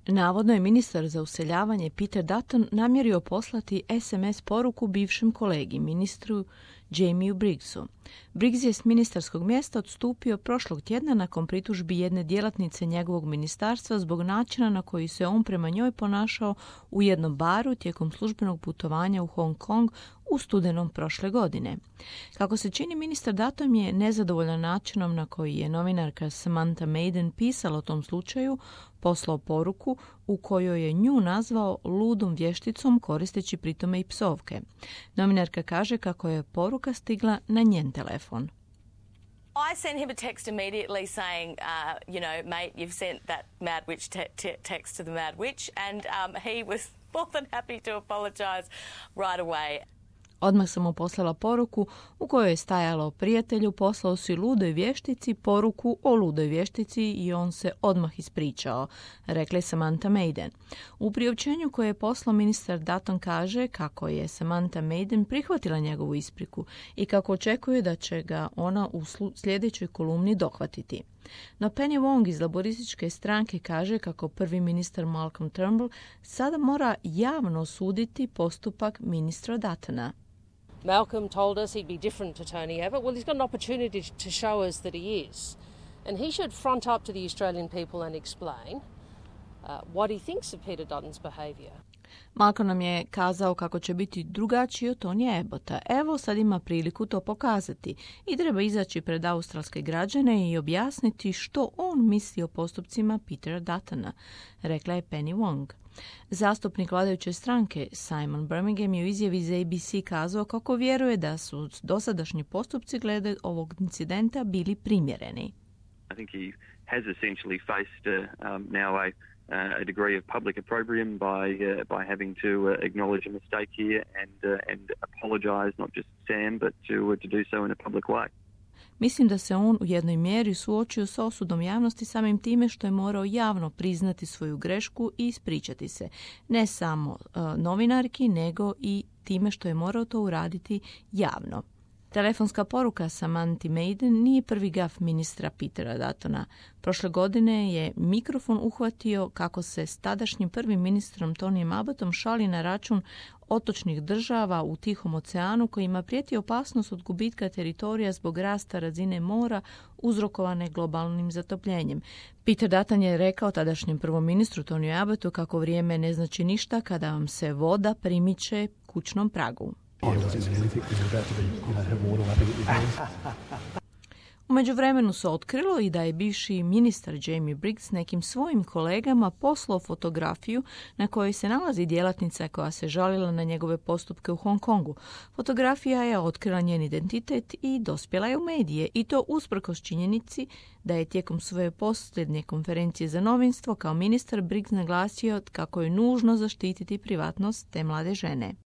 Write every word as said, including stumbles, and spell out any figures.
Navodno je ministar za useljavanje Peter Dutton namjerio poslati es em es poruku bivšem kolegi, ministru Jamie Briggsu. Briggs je s ministarskog mjesta odstupio prošlog tjedna nakon pritužbi jedne djelatnice njegovog ministarstva zbog načina na koji se on prema njoj ponašao u jednom baru tijekom službenog putovanja u Hong Kong u studenom prošle godine. Kako se čini, ministar Dutton je nezadovoljan načinom na koji je novinarka Samantha Maiden pisala o tom slučaju, poslao poruku u kojoj je nju nazvao ludom vješticom, koristeći pritome i psovke. Novinarka kaže kako je poruka stigla na njen telefon. I sent him a text immediately saying, uh, you know, mate, you've sent that mad witch te- te- text to the mad witch, and um, he was more than happy to apologize right away. Odmah sam mu poslala poruku u kojoj je stajalo: prijatelju, poslao si ludoj vještici poruku o ludoj vještici i on se odmah ispričao, rekla je Samantha Maiden. U priopćenju koje je poslao ministar Dutton kaže kako je Samantha Maiden prihvatila njegovu ispriku i kako očekuje da će ga ona u sljedećoj kolumni dohvatiti. No Penny Wong iz laborističke stranke kaže kako prvi ministar Malcolm Turnbull sada mora javno osuditi postupak ministra Duttona. Malcolm told us he'd be different to Tony Abbott. Well, he's got an opportunity to show us that he is. And he should front up to the Australian people and explain uh, what he thinks of Peter Dutton's behaviour. Malcolm nam je kazao kako će biti drugačiji od Tony Abbotta. Evo, sad ima priliku to pokazati i treba izaći pred australske građane i objasniti što on misli o postupcima Petera Duttona, rekla je Penny Wong. Zastupnik vladajuće stranke Simon Birmingham je u izjavi za A B C kazao kako vjeruje da su dosadašnji postupci glede ovog incidenta bili primjereni. I think he has essentially faced uh, um, now a Uh, a degree of public opprobrium by uh, by having to uh, acknowledge a mistake here and uh, and apologise not just Sam but to uh, to do so in a public way. Mislim da se on u jednoj mjeri suočio sa osudom javnosti samim time što je morao javno priznati svoju grešku i ispričati se. Ne samo uh, novinarki, nego i time što je morao to uraditi javno. Telefonska poruka Samantha Maiden nije prvi gaf ministra Petera Duttona. Prošle godine je mikrofon uhvatio kako se s tadašnjim prvim ministrom Tonyjem Abbottom šali na račun otočnih država u Tihom oceanu kojima prijeti opasnost od gubitka teritorija zbog rasta razine mora uzrokovane globalnim zatopljenjem. Peter Dutton je rekao tadašnjem prvom ministru Tonyju Abbottu kako vrijeme ne znači ništa kada vam se voda primiče kućnom pragu. U međuvremenu se otkrilo i da je bivši ministar Jamie Briggs nekim svojim kolegama poslao fotografiju na kojoj se nalazi djelatnica koja se žalila na njegove postupke u Hong Kongu. Fotografija je otkrila njen identitet i dospjela je u medije, i to usprkos činjenici da je tijekom svoje posljednje konferencije za novinstvo kao ministar Briggs naglasio kako je nužno zaštititi privatnost te mlade žene.